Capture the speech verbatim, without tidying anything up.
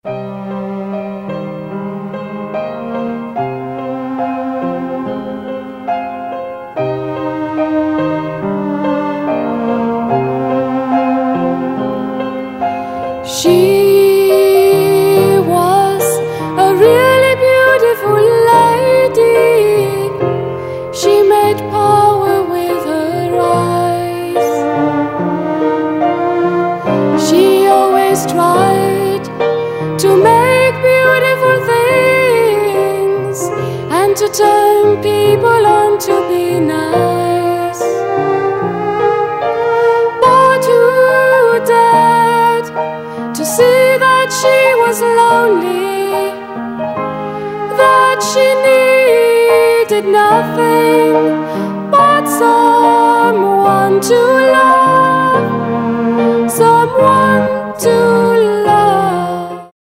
She was a really beautiful lady. She made power with her eyes. She always tried to make beautiful things and to turn people on to be nice. But who dared to see that she was lonely, that she needed nothing but someone to love, someone to